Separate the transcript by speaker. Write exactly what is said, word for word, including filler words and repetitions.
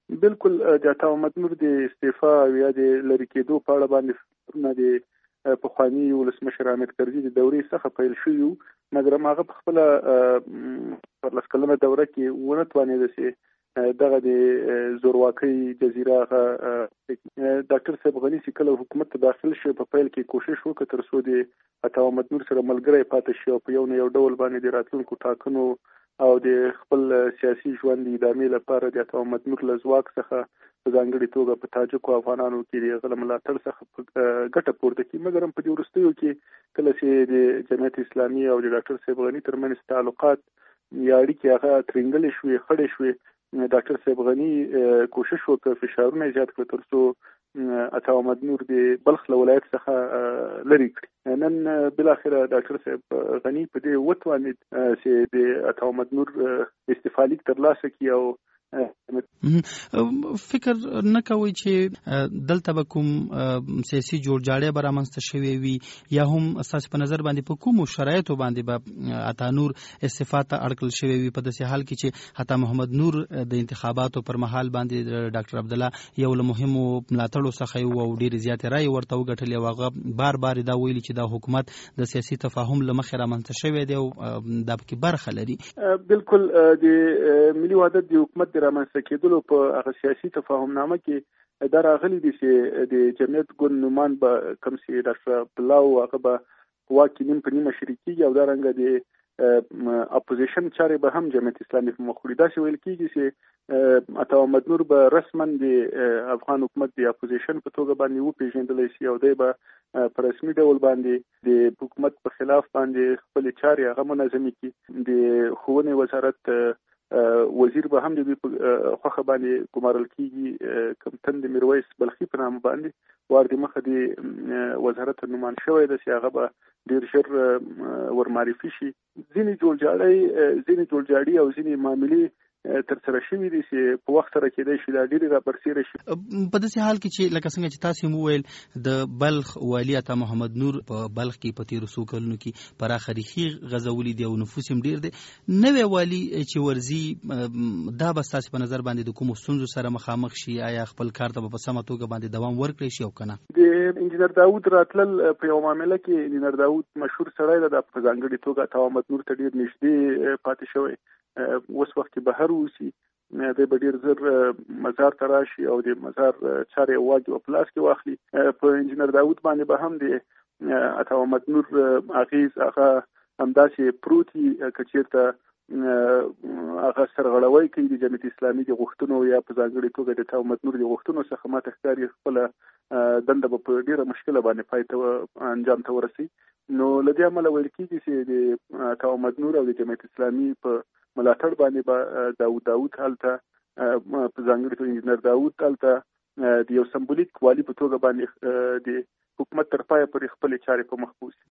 Speaker 1: بالکل د عطا محمد نور د استعفا یا د لرې کېدو په اړه باندې نه د پخواني ولسمشر حامد کرزي د دورې څخه پیل شوی و، مګر هغه په خپله څوارلس کلنه دوره کې ونه توانېده چې دغه د زورواکۍ جزیره هغه ډاکټر صاحب غني چې کله حکومت ته داخل شو په پیل کې کوشش وکړ تر څو د عطا محمد نور سره ملګری پاتې شي او په یو نه یو ډول باندې د راتلونکو ټاکنو او د خپل سیاسي ژوند د ادامې لپاره د عطا محمد نور له ځواک څخه په ځانګړې توګه په تاجکو افغانانو کې د هغه له ملاتړ څخه ګټه پورته کړي. مګر هم په دې وروستیو کې کله چې د جمعیت اسلامي او د ډاکټر صاحب غني ترمنځ تعلقات یا اړیکې هغه ترنګلې شوې خړې شوې، ډاکټر صاحب غني کوشش وکړ فشارونه زیات کړ تر څو عطا محمد نور د بلخ له ولایت څخه لرې کړي. نن بالاخره ډاکټر صاحب غني په دې وتوانید چې د عطا محمد نور استعفا لیک ترلاسه کړي او
Speaker 2: فکر نه کوي چې دلته به کوم سیاسي جوړجاړی به رامنځته شوی وي یا هم ستاسو په نظر باندې په کومو شرایطو باندې به عطا نور استعفا ته اړکل شوی وي په داسې حال کې چې عطا محمد نور د انتخاباتو پر مهال باندې ډاکټر عبدالله یو له مهمو ملاتړو څخه یو او ډېرې زیاتې رایې ورته وګټلې او هغه بار بار دا ویلي چې دا حکومت د سیاسي تفاهم له مخې رامنځته شوی دی او دا پکې برخه لري.
Speaker 1: بالکل د ملي وحدت د حکومت د رامنځته کېدلو په هغه سیاسي تفاهم نامه کې دا راغلي دي چې د جمعیت ګوند نومان به کوم چې ډاکټر عبدالله هغه به په واک کې نیم په نیمه شریکېږي او دارنګه د اپوزیشن چارې به هم جمعیت اسلامي په مخ وړي. داسې ویل کېږي چې عطا محمد نور به رسما د افغان حکومت د اپوزیشن په توګه باندې وپېژندلی شي او دی به په رسمي ډول باندې د حکومت په خلاف باندې خپلې چارې هغه منظمې کړي. د ښوونې وزارت وزیر به هم د دوی په خوښه باندې ګمارل کېږي، کمتن د میرویس بلخي په نامه باندې وار د مخه د وزارت نومان شوی ده چې هغه به ډېر ژر ورمعرفي شي. ځینې جوړجاړی ځینې جوړجاړي او ځینې معاملې تر سره شوي دي چې په وخت سره کېدای شي دا ډېرې رابرسېره شي.
Speaker 2: په داسې حال کې چې لکه څنګه چې تاسو مو ویل د بلخ والي عطا محمد نور په بلخ کې په تېرو څو کلونو کې پراخه ریښې غځولي دي او نفوس هم ډېر دی. نوی والي چې ورځي دا به ستاسو په نظر باندې د کومو ستونزو سره مخامخ شي؟ آیا خپل کار ته به په سمه توګه باندې دوام ورکړي شي او که نه؟
Speaker 1: د انجینر داود راتلل په یو معامله کې انجینر داود مشهور سړی ده، په ځانګړې توګه عطا محمد نور ته ډېر نږدې پاتې شوی. اوس وخت کې بهر اوسي، دی به ډېر زر مزار ته راشي او د مزار چارې واګي او په لاس کې واخلي. په انجینر داود باندې به هم د عطا محمد نور اغېز هغه همداسې پروت وي که چېرته هغه سرغړوی کوي د جمعیت اسلامي د غوښتنو یا په ځانګړې توګه د عطا محمد نور د غوښتنو څخه ماته ښکاري خپله دنده به په ډېره مشکله باندې پای ته انجام ته ورسوي. نو له دې امله ویل کېږي چې د عطا محمد نور او د جمعیت اسلامي په ملاتړ باندې به داود داود هلته په ځانګړې توګه انجینر داود هلته د یو سمبولیک والي په توګه باندې د حکومت تر پایه پورې خپلې چارې په مخ بوځي.